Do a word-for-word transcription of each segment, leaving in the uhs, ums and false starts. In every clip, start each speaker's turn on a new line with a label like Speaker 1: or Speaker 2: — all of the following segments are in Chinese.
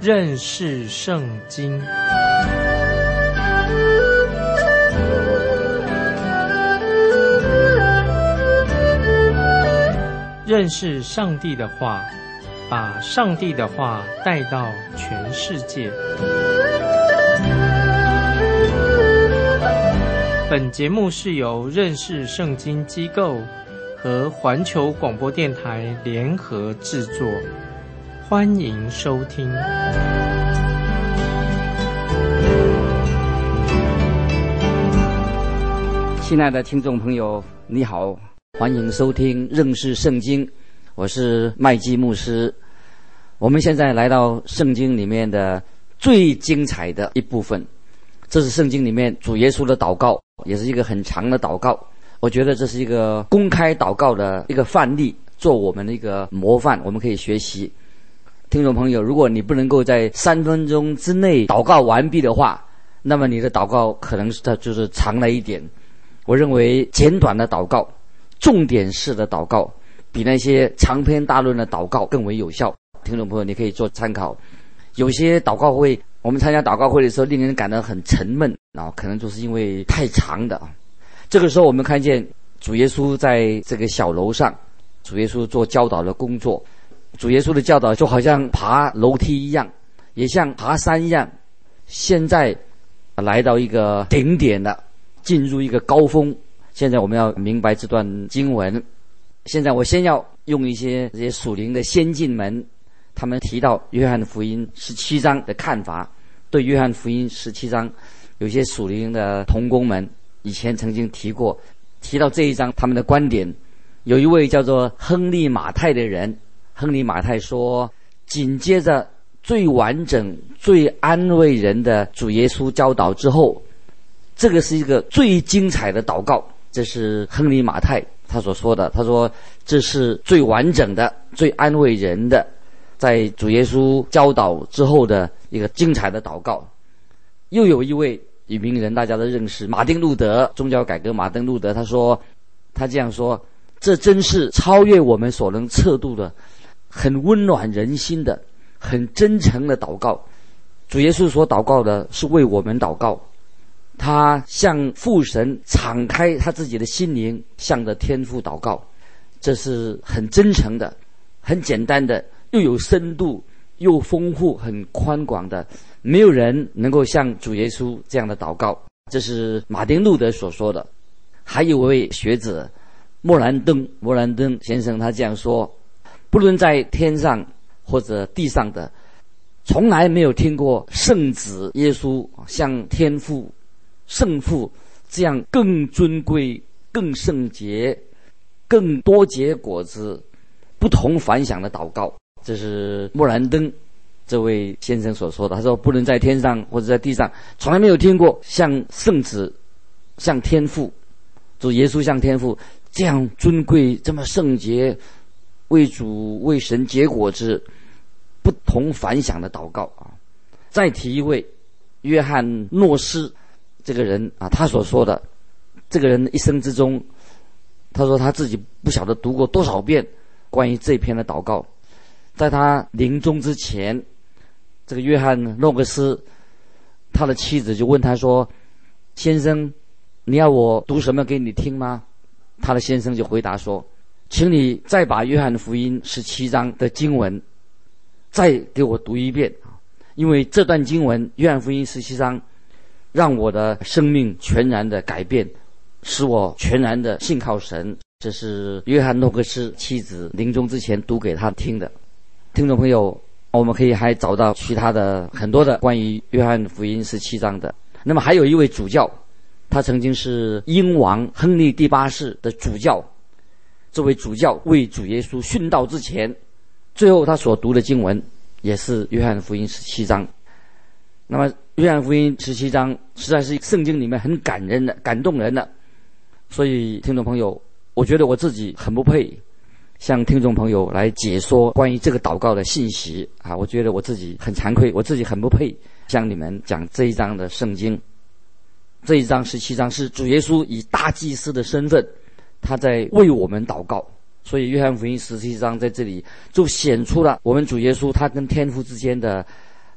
Speaker 1: 认识圣经。认识上帝的话，把上帝的话带到全世界。本节目是由认识圣经机构和环球广播电台联合制作，欢迎收听。
Speaker 2: 亲爱的听众朋友，你好，欢迎收听认识圣经，我是麦基牧师。我们现在来到圣经里面的最精彩的一部分，这是圣经里面主耶稣的祷告，也是一个很长的祷告。我觉得这是一个公开祷告的一个范例，做我们的一个模范，我们可以学习。听众朋友，如果你不能够在三分钟之内祷告完毕的话，那么你的祷告可能是它就是长了一点。我认为简短的祷告，重点式的祷告，比那些长篇大论的祷告更为有效。听众朋友，你可以做参考。有些祷告会，我们参加祷告会的时候，令人感到很沉闷啊，可能就是因为太长的啊。这个时候，我们看见主耶稣在这个小楼上，主耶稣做教导的工作。主耶稣的教导就好像爬楼梯一样，也像爬山一样。现在来到一个顶点了，进入一个高峰。现在我们要明白这段经文。现在我先要用一些这些属灵的先进们，他们提到约翰福音十七章的看法。对约翰福音十七章，有些属灵的同工们以前曾经提过，提到这一章他们的观点。有一位叫做亨利马太的人，亨利马太说，紧接着最完整最安慰人的主耶稣教导之后，这个是一个最精彩的祷告。这是亨利马太他所说的，他说这是最完整的最安慰人的，在主耶稣教导之后的一个精彩的祷告。又有一位有名人，大家都认识，马丁路德，宗教改革马丁路德，他说，他这样说，这真是超越我们所能测度的，很温暖人心的，很真诚的祷告。主耶稣所祷告的是为我们祷告，他向父神敞开他自己的心灵，向着天父祷告。这是很真诚的，很简单的，又有深度，又丰富，很宽广的。没有人能够像主耶稣这样的祷告。这是马丁路德所说的。还有一位学者莫兰登，莫兰登先生他这样说，不论在天上或者地上的，从来没有听过圣子耶稣像天父圣父这样更尊贵、更圣洁、更多结果子、不同凡响的祷告。这是莫兰登这位先生所说的。他说，不论在天上或者在地上，从来没有听过像圣子、像天父，主耶稣像天父这样尊贵、这么圣洁、为主为神结果子、不同凡响的祷告啊。再提一位约翰诺斯这个人啊，他所说的，这个人一生之中，他说他自己不晓得读过多少遍关于这篇的祷告。在他临终之前，这个约翰诺克斯他的妻子就问他说，先生，你要我读什么给你听吗？他的先生就回答说，请你再把约翰福音十七章的经文再给我读一遍，因为这段经文约翰福音十七章让我的生命全然的改变，使我全然的信靠神。这是约翰诺克斯妻子临终之前读给他听的。听众朋友，我们可以还找到其他的很多的关于约翰福音十七章的。那么还有一位主教，他曾经是英王亨利第八世的主教。这位主教为主耶稣殉道之前，最后他所读的经文也是约翰福音十七章。那么约翰福音十七章实在是圣经里面很感人的、感动人的。所以听众朋友，我觉得我自己很不配向听众朋友来解说关于这个祷告的信息啊！我觉得我自己很惭愧，我自己很不配向你们讲这一章的圣经。这一章十七章是主耶稣以大祭司的身份，他在为我们祷告。所以约翰福音十七章在这里就显出了我们主耶稣他跟天父之间的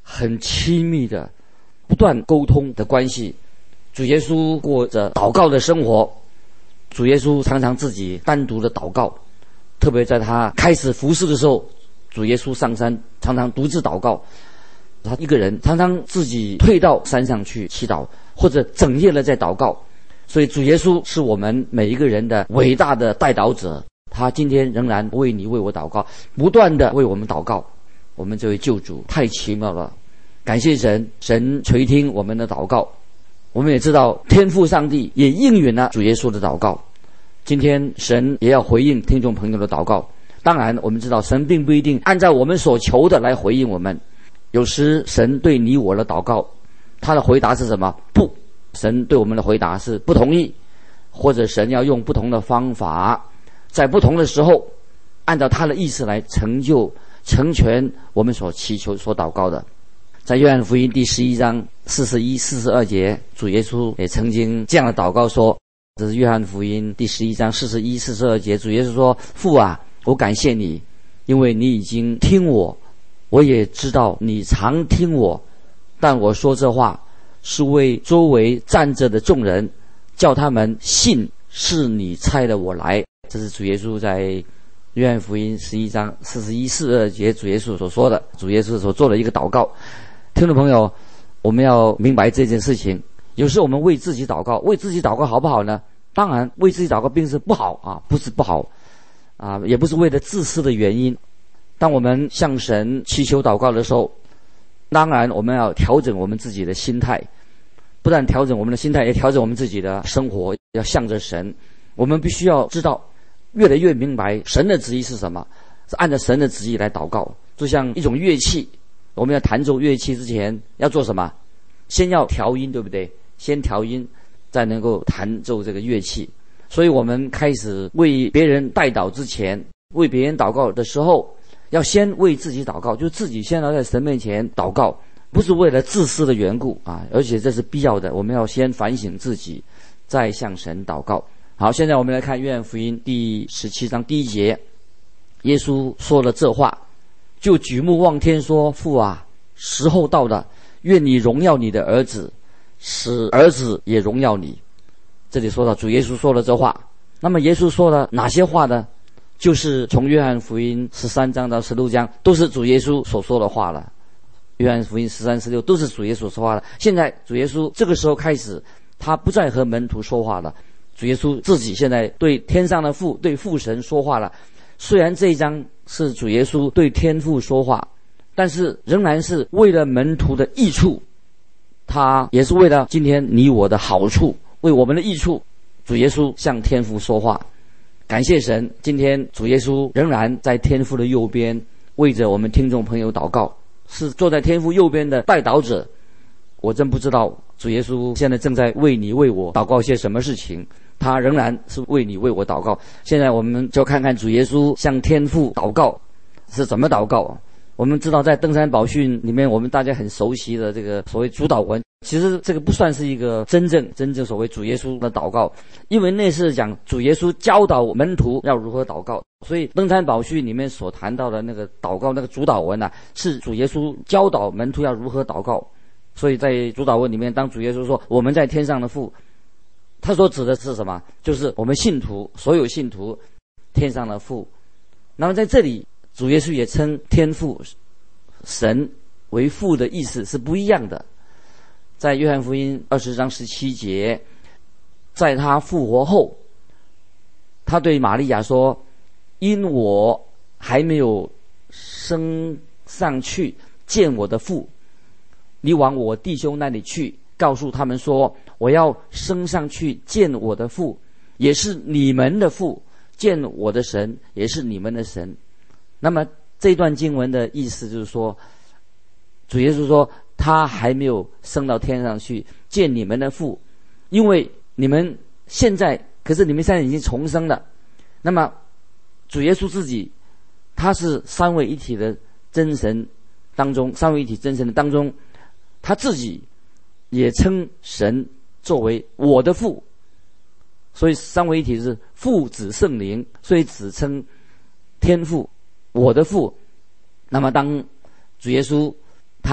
Speaker 2: 很亲密的、不断沟通的关系。主耶稣过着祷告的生活，主耶稣常常自己单独的祷告，特别在他开始服事的时候，主耶稣上山常常独自祷告，他一个人常常自己退到山上去祈祷，或者整夜的在祷告。所以主耶稣是我们每一个人的伟大的代祷者，他今天仍然为你为我祷告，不断的为我们祷告。我们这位救主太奇妙了，感谢神，神垂听我们的祷告。我们也知道天父上帝也应允了主耶稣的祷告，今天神也要回应听众朋友的祷告。当然我们知道神并不一定按照我们所求的来回应我们，有时神对你我的祷告，他的回答是什么？不，神对我们的回答是不同意，或者神要用不同的方法，在不同的时候按照他的意思来成就成全我们所祈求所祷告的。在约翰福音第十一章四十一、四十二节，主耶稣也曾经这样的祷告说，这是约翰福音第十一章四十一、四十二节，主耶稣说：父啊，我感谢你，因为你已经听我，我也知道你常听我，但我说这话是为周围站着的众人，叫他们信是你差了我来。这是主耶稣在约翰福音十一章四十一、四十二节主耶稣所说的，主耶稣所做的一个祷告。听众朋友，我们要明白这件事情。有时我们为自己祷告，为自己祷告好不好呢？当然为自己祷告并不是不好啊，不是不好啊，也不是为了自私的原因。当我们向神祈求祷告的时候，当然我们要调整我们自己的心态，不但调整我们的心态，也调整我们自己的生活，要向着神。我们必须要知道，越来越明白神的旨意是什么，是按照神的旨意来祷告。就像一种乐器，我们要弹奏乐器之前要做什么？先要调音，对不对？先调音，再能够弹奏这个乐器。所以我们开始为别人代祷之前，为别人祷告的时候，要先为自己祷告，就自己先要在神面前祷告，不是为了自私的缘故啊，而且这是必要的。我们要先反省自己，再向神祷告。好，现在我们来看约翰福音第十七章第一节，耶稣说了这话，就举目望天说：父啊，时候到了，愿你荣耀你的儿子，使儿子也荣耀你。这里说到主耶稣说了这话，那么耶稣说了哪些话呢？就是从约翰福音十三章到十六章都是主耶稣所说的话了。约翰福音十三、十六都是主耶稣说话了。现在主耶稣这个时候开始，他不再和门徒说话了，主耶稣自己现在对天上的父，对父神说话了。虽然这一章是主耶稣对天父说话，但是仍然是为了门徒的益处，他也是为了今天你我的好处，为我们的益处，主耶稣向天父说话。感谢神，今天主耶稣仍然在天父的右边，为着我们听众朋友祷告，是坐在天父右边的代祷者。我真不知道主耶稣现在正在为你为我祷告些什么事情，他仍然是为你为我祷告。现在我们就看看主耶稣向天父祷告是怎么祷告。我们知道在登山宝训里面，我们大家很熟悉的这个所谓主祷文，其实这个不算是一个真正真正所谓主耶稣的祷告，因为那是讲主耶稣教导门徒要如何祷告。所以登山宝训里面所谈到的那个祷告那个主祷文啊，是主耶稣教导门徒要如何祷告。所以在主祷文里面，当主耶稣说我们在天上的父，他所指的是什么？就是我们信徒，所有信徒天上的父。那么在这里主耶稣也称天父神为父的意思是不一样的。在约翰福音二十章十七节，在他复活后，他对玛利亚说：因我还没有升上去见我的父，你往我弟兄那里去，告诉他们说，我要升上去见我的父，也是你们的父，见我的神，也是你们的神。那么这段经文的意思就是说，主耶稣说他还没有升到天上去见你们的父，因为你们现在，可是你们现在已经重生了。那么主耶稣自己，他是三位一体的真神当中，三位一体真神的当中，他自己也称神作为我的父，所以三位一体是父子圣灵，所以只称天父我的父。那么当主耶稣他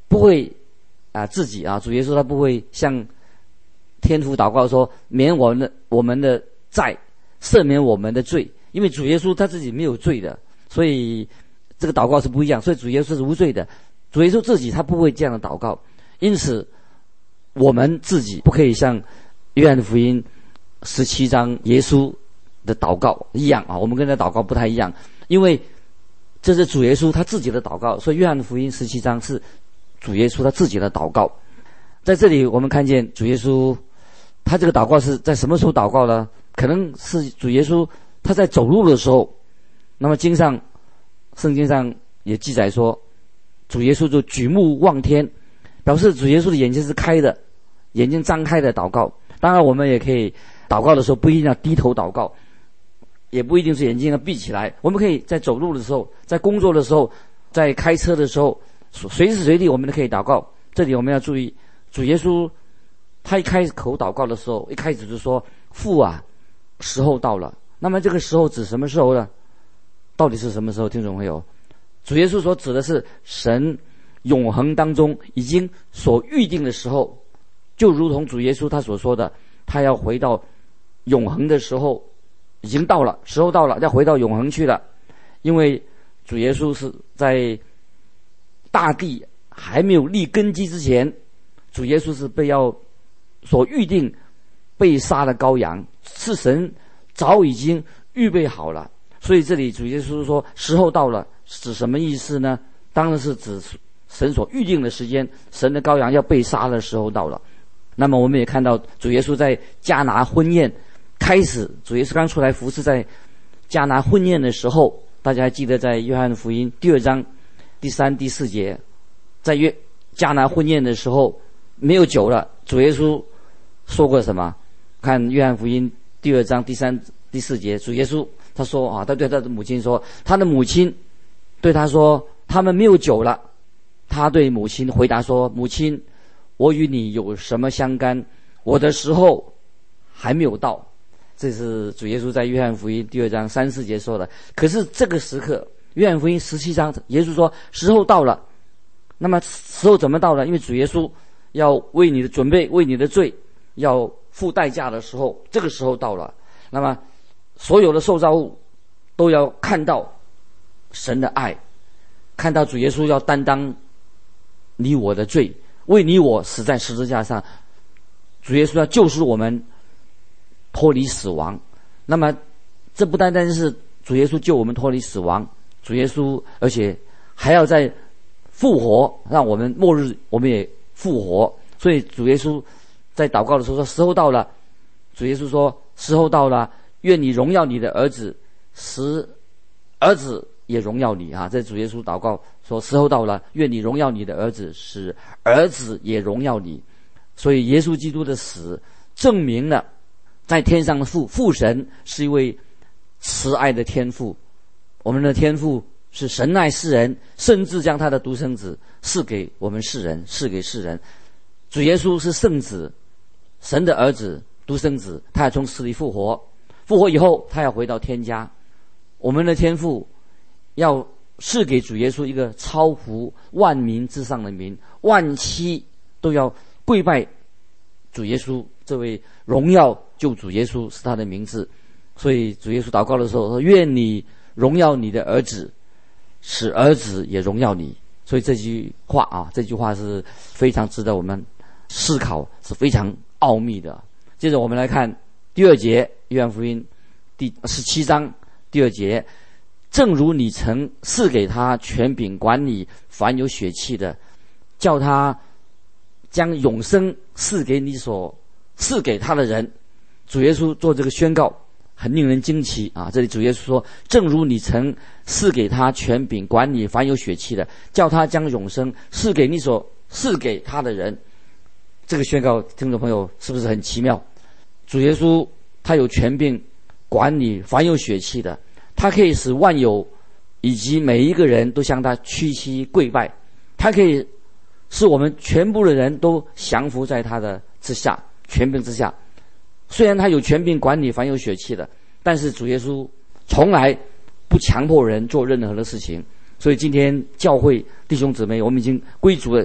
Speaker 2: 不会啊自己啊，主耶稣他不会向天父祷告说免我们的我们的债，赦免我们的罪，因为主耶稣他自己没有罪的，所以这个祷告是不一样。所以主耶稣是无罪的，主耶稣自己他不会这样的祷告，因此我们自己不可以像约翰福音十七章耶稣的祷告一样啊，我们跟他祷告不太一样，因为这是主耶稣他自己的祷告，所以约翰福音十七章是主耶稣他自己的祷告。在这里我们看见主耶稣他这个祷告是在什么时候祷告呢？可能是主耶稣他在走路的时候，那么经上圣经上也记载说，主耶稣就举目望天，表示主耶稣的眼睛是开的，眼睛张开的祷告。当然我们也可以祷告的时候不一定要低头祷告，也不一定是眼睛要闭起来，我们可以在走路的时候，在工作的时候，在开车的时候，随时随地我们都可以祷告。这里我们要注意，主耶稣他一开口祷告的时候，一开始就说父啊，时候到了。那么这个时候指什么时候呢？到底是什么时候？听众朋友，主耶稣所指的是神永恒当中已经所预定的时候，就如同主耶稣他所说的，他要回到永恒的时候已经到了，时候到了，要回到永恒去了。因为主耶稣是在大地还没有立根基之前，主耶稣是被要所预定被杀的羔羊，是神早已经预备好了。所以这里主耶稣说时候到了，指什么意思呢？当然是指神所预定的时间，神的羔羊要被杀的时候到了。那么我们也看到主耶稣在迦拿婚宴开始，主耶稣刚出来服侍，在迦拿婚宴的时候，大家还记得在约翰福音第二章第三第四节，在约迦拿婚宴的时候没有酒了，主耶稣说过什么？看约翰福音第二章第三第四节，主耶稣他说啊，他对他的母亲说，他的母亲对他说他们没有酒了。他对母亲回答说，母亲，我与你有什么相干？我的时候还没有到。这是主耶稣在约翰福音第二章三四节说的。可是这个时刻，约翰福音十七章耶稣说时候到了。那么时候怎么到了？因为主耶稣要为你的准备，为你的罪要付代价的时候，这个时候到了。那么所有的受造物都要看到神的爱，看到主耶稣要担当你我的罪，为你我死在十字架上，主耶稣要救赎我们脱离死亡。那么这不单单是主耶稣救我们脱离死亡，主耶稣而且还要在复活，让我们末日我们也复活。所以主耶稣在祷告的时候说时候到了，主耶稣说时候到了，愿你荣耀你的儿子，使儿子也荣耀你啊！这主耶稣祷告说时候到了，愿你荣耀你的儿子，使儿子也荣耀你。所以耶稣基督的死证明了在天上的父父神是一位慈爱的天父，我们的天父是神爱世人，甚至将他的独生子赐给我们世人，赐给世人。主耶稣是圣子，神的儿子，独生子，他要从死里复活，复活以后他要回到天家。我们的天父要赐给主耶稣一个超乎万民之上的名，万妻都要跪拜主耶稣，这位荣耀救主耶稣是他的名字。所以主耶稣祷告的时候说，愿你荣耀你的儿子，使儿子也荣耀你。所以这句话啊，这句话是非常值得我们思考，是非常奥秘的。接着我们来看第二节，约翰福音第十七章第二节，正如你曾赐给他权柄管理凡有血气的，叫他将永生赐给你所赐给他的人。主耶稣做这个宣告很令人惊奇啊！这里主耶稣说，正如你曾赐给他权柄管理凡有血气的，叫他将永生赐给你所赐给他的人。这个宣告听众朋友是不是很奇妙？主耶稣他有权柄管理凡有血气的，他可以使万有以及每一个人都向他屈膝跪拜，他可以使我们全部的人都降服在他的之下，权柄之下。虽然他有权柄管理凡有血气的，但是主耶稣从来不强迫人做任何的事情。所以今天教会弟兄姊妹，我们已经归主了，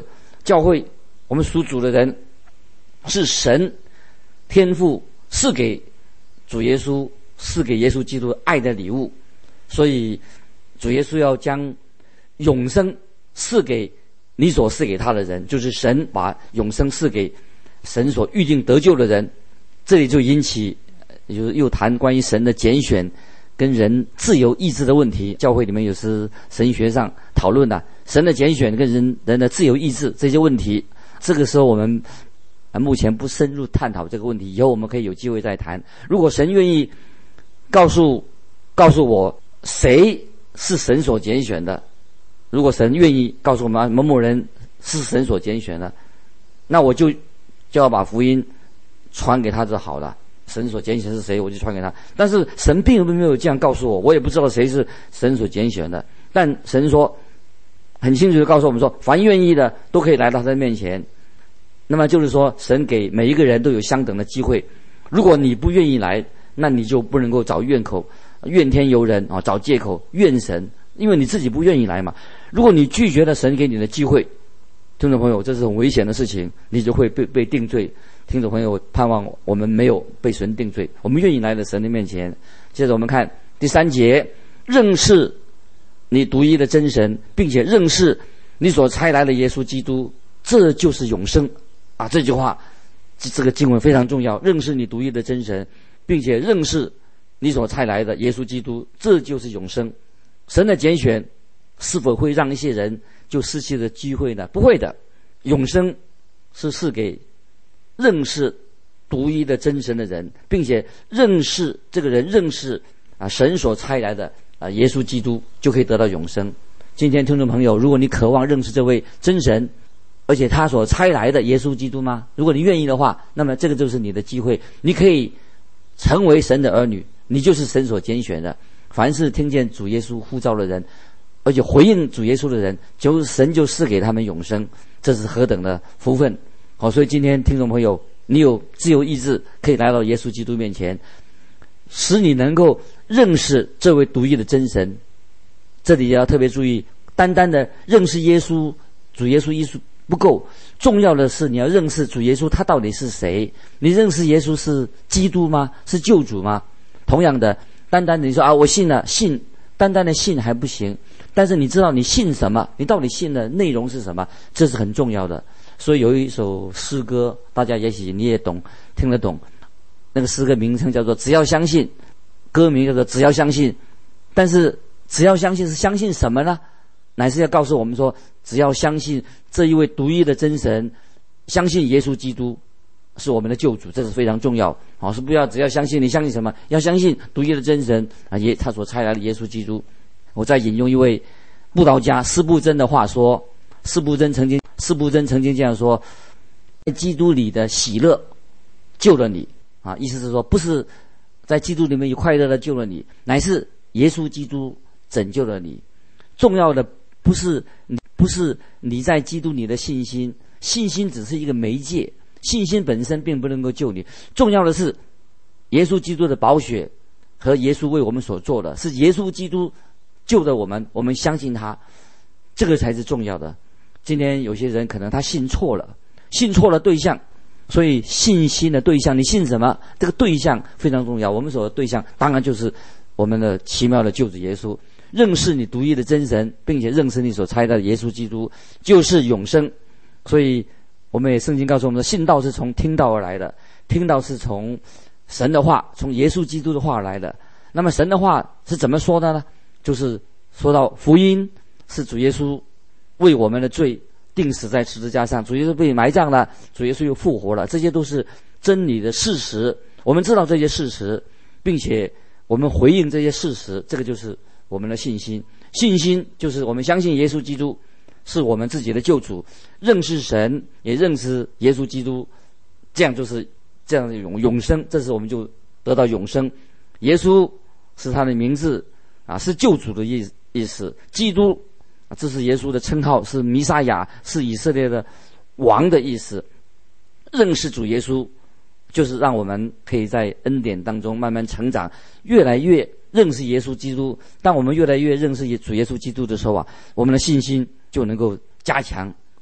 Speaker 2: 教会，我们属主的人，是神天父赐给主耶稣，赐给耶稣基督爱的礼物。所以主耶稣要将永生赐给你所赐给他的人，就是神把永生赐给神所预定得救的人。这里就引起就是又谈关于神的拣选跟人自由意志的问题。教会里面有时神学上讨论的、啊、神的拣选跟人人的自由意志这些问题。这个时候我们啊目前不深入探讨这个问题，以后我们可以有机会再谈。如果神愿意告诉告诉我谁是神所拣选的，如果神愿意告诉我们某某人是神所拣选的，那我就就要把福音传给他就好了。神所拣选是谁，我就传给他。但是神并没有这样告诉我，我也不知道谁是神所拣选的。但神说很清楚的告诉我们说，凡愿意的都可以来到他的面前。那么就是说，神给每一个人都有相等的机会。如果你不愿意来，那你就不能够找怨口、怨天尤人啊，找借口怨神，因为你自己不愿意来嘛。如果你拒绝了神给你的机会，听众朋友，这是很危险的事情，你就会被被定罪。听众朋友，盼望我们没有被神定罪，我们愿意来到神的面前。接着我们看第三节，认识你独一的真神，并且认识你所差来的耶稣基督，这就是永生啊！这句话，这个经文非常重要。认识你独一的真神，并且认识你所差来的耶稣基督，这就是永生。神的拣选是否会让一些人就失去了机会呢？不会的。永生是赐给认识独一的真神的人，并且认识这个人认识啊神所差来的啊耶稣基督，就可以得到永生。今天听众朋友，如果你渴望认识这位真神，而且他所差来的耶稣基督吗？如果你愿意的话，那么这个就是你的机会，你可以成为神的儿女，你就是神所拣选的。凡是听见主耶稣呼召的人，而且回应主耶稣的人，就是神就赐给他们永生，这是何等的福分！好，所以今天听众朋友，你有自由意志，可以来到耶稣基督面前，使你能够认识这位独一的真神。这里要特别注意，单单的认识耶稣主耶稣耶稣不够，重要的是你要认识主耶稣他到底是谁。你认识耶稣是基督吗？是救主吗？同样的，单单的你说啊我信了，信单单的信还不行，但是你知道你信什么，你到底信的内容是什么，这是很重要的。所以有一首诗歌，大家也许你也懂，听得懂，那个诗歌名称叫做只要相信，歌名叫做只要相信。但是只要相信是相信什么呢？乃是要告诉我们说，只要相信这一位独一的真神，相信耶稣基督是我们的救主，这是非常重要。好，是不要只要相信，你相信什么？要相信独一的真神啊，耶他所差来的耶稣基督。我再引用一位布道家司布真的话说，司布真曾经司布真曾经这样说：在基督里的喜乐救了你啊，意思是说，不是在基督里面有快乐的救了你，乃是耶稣基督拯救了你。重要的不是不是你在基督里的信心，信心只是一个媒介，信心本身并不能够救你。重要的是耶稣基督的宝血和耶稣为我们所做的，是耶稣基督救了我们，我们相信他，这个才是重要的。今天有些人可能他信错了，信错了对象，所以信心的对象，你信什么？这个对象非常重要。我们所的对象当然就是我们的奇妙的救主耶稣。认识你独一的真神，并且认识你所差来的耶稣基督，就是永生。所以我们也圣经告诉我们，信道是从听道而来的，听道是从神的话，从耶稣基督的话而来的。那么神的话是怎么说的呢？就是说到福音是主耶稣为我们的罪钉死在十字架上，主耶稣被埋葬了，主耶稣又复活了，这些都是真理的事实。我们知道这些事实，并且我们回应这些事实，这个就是我们的信心。信心就是我们相信耶稣基督是我们自己的救主，认识神也认识耶稣基督，这样就是这样的永永生，这是我们就得到永生。耶稣是他的名字啊，是救主的意意思。基督这是耶稣的称号，是弥撒亚，是以色列的王的意思。认识主耶稣就是让我们可以在恩典当中慢慢成长，越来越认识耶稣基督。当我们越来越认识主耶稣基督的时候啊，我们的信心就能够加强，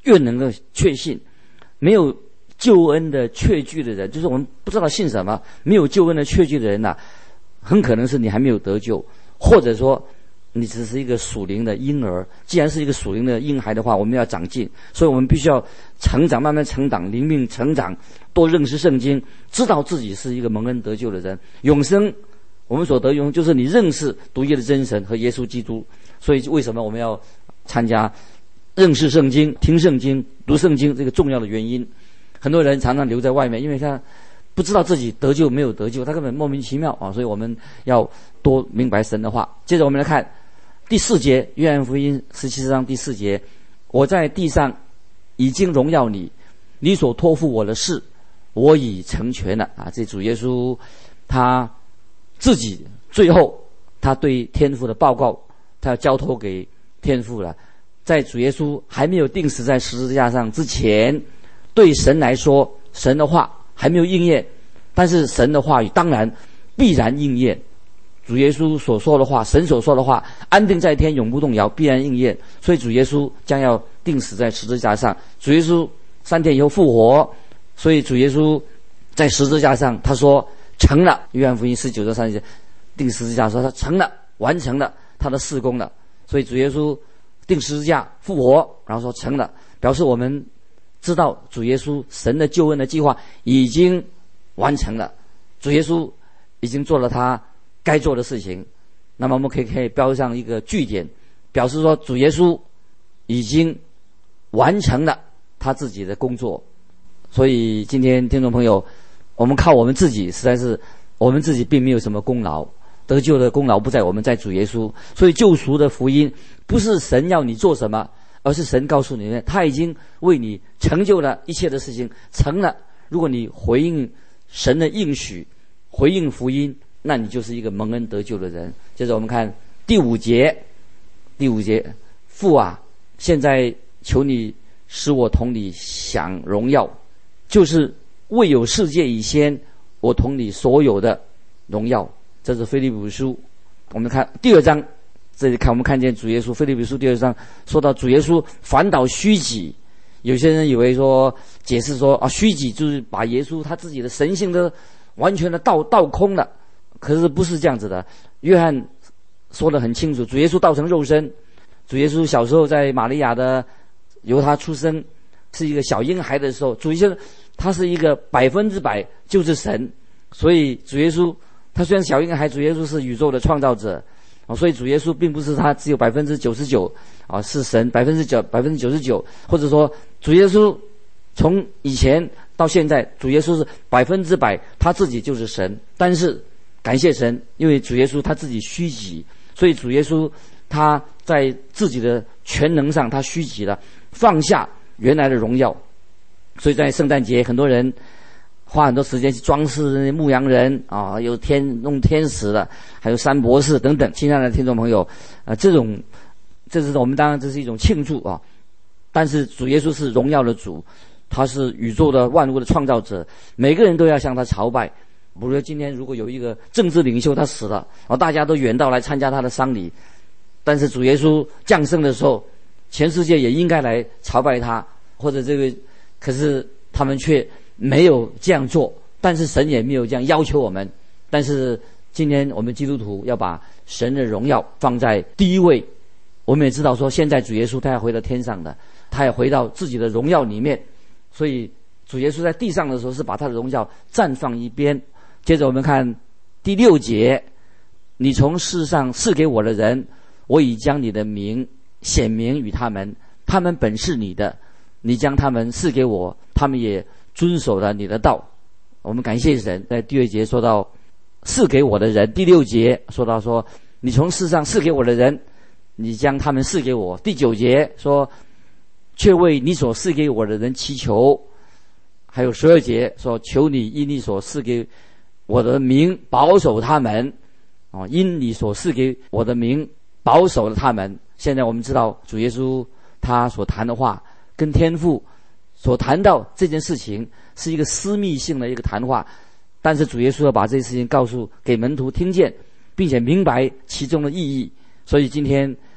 Speaker 2: 越能够确信。没有救恩的确据的人，就是我们不知道信什么，没有救恩的确据的人呐、啊，很可能是你还没有得救，或者说你只是一个属灵的婴儿。既然是一个属灵的婴孩的话，我们要长进，所以我们必须要成长，慢慢成长，灵命成长，多认识圣经，知道自己是一个蒙恩得救的人。永生我们所得永就是你认识独一的真神和耶稣基督。所以为什么我们要参加认识圣经、听圣经、读圣经这个重要的原因？很多人常常留在外面，因为他不知道自己得救没有得救，他根本莫名其妙啊！所以我们要多明白神的话。接着我们来看第四节，约翰福音十七章第四节：我在地上已经荣耀你，你所托付我的事，我已成全了啊！这主耶稣他自己最后他对天父的报告，他要交托给天父了。在主耶稣还没有钉死在十字架上之前，对神来说，神的话还没有应验，但是神的话语当然必然应验。主耶稣所说的话，神所说的话，安定在天，永不动摇，必然应验。所以主耶稣将要钉死在十字架上，主耶稣三天以后复活。所以主耶稣在十字架上他说成了，约翰福音十九章三节，钉十字架说他成了，完成了他的事工了。所以主耶稣钉十字架复活，然后说成了，表示我们知道主耶稣神的救恩的计划已经完成了，主耶稣已经做了他该做的事情。那么我们可以可以标上一个句点，表示说主耶稣已经完成了他自己的工作。所以今天听众朋友，我们靠我们自己，实在是我们自己并没有什么功劳，得救的功劳不在我们，在主耶稣。所以救赎的福音不是神要你做什么，而是神告诉你，他已经为你成就了一切的事情，成了。如果你回应神的应许，回应福音，那你就是一个蒙恩得救的人。接着我们看第五节，第五节，父啊，现在求你使我同你享荣耀，就是未有世界以先，我同你所有的荣耀。这是腓立比书，我们看第二章，这里看我们看见主耶稣，腓立比书第二章说到主耶稣反倒虚己。有些人以为说解释说啊，虚己就是把耶稣他自己的神性的完全的倒倒空了，可是不是这样子的。约翰说得很清楚，主耶稣道成肉身，主耶稣小时候在玛利亚的由他出生是一个小婴孩的时候，主耶稣他是一个百分之百就是神。所以主耶稣他虽然小婴孩，主耶稣是宇宙的创造者啊，所以主耶稣并不是他只有百分之九十九啊是神百分之九百分之九十九，或者说主耶稣从以前到现在，主耶稣是百分之百他自己就是神。但是感谢神，因为主耶稣他自己虚己，所以主耶稣他在自己的全能上他虚己了，放下原来的荣耀。所以在圣诞节，很多人花很多时间去装饰牧羊人啊，有天弄天使的，还有三博士等等。亲爱的听众朋友，啊，这种这是我们当然这是一种庆祝啊，但是主耶稣是荣耀的主，他是宇宙的万物的创造者，每个人都要向他朝拜。比如说今天如果有一个政治领袖他死了，然后大家都远道来参加他的丧礼，但是主耶稣降生的时候，全世界也应该来朝拜他，或者这个，可是他们却没有这样做，但是神也没有这样要求我们。但是今天我们基督徒要把神的荣耀放在第一位。我们也知道说，现在主耶稣他要回到天上的，他要回到自己的荣耀里面，所以主耶稣在地上的时候是把他的荣耀暂放一边。接着我们看第六节，你从世上赐给我的人，我已将你的名显明与他们，他们本是你的，你将他们赐给我，他们也遵守了你的道。我们感谢神，在第二节说到赐给我的人，第六节说到说你从世上赐给我的人，你将他们赐给我。第九节说却为你所赐给我的人祈求。还有十二节说求你因你所赐给我的名保守他们啊，因你所赐给我的名保守了他们。现在我们知道主耶稣他所谈的话跟天父所谈到这件事情是一个私密性的一个谈话，但是主耶稣要把这件事情告诉给门徒听见，并且明白其中的意义。所以今天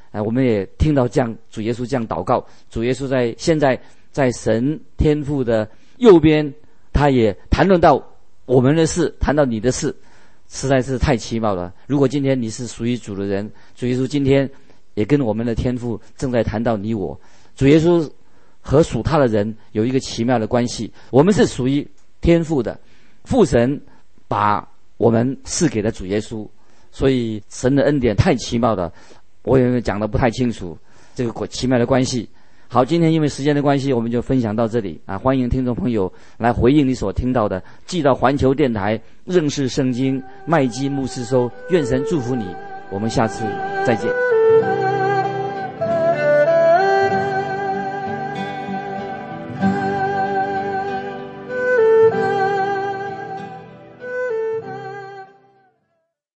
Speaker 2: 啊，我们也听到这样主耶稣这样祷告，主耶稣在现在在神天父的右边，他也谈论到我们的事，谈到你的事，实在是太奇妙了。如果今天你是属于主的人，主耶稣今天也跟我们的天父正在谈到你我。主耶稣和属他的人有一个奇妙的关系，我们是属于天父的，父神把我们赐给了主耶稣，所以神的恩典太奇妙了，我也讲得不太清楚这个奇妙的关系。好，今天因为时间的关系，我们就分享到这里啊！欢迎听众朋友来回应你所听到的，寄到环球电台认识圣经麦基牧师收，愿神祝福你，我们下次再见。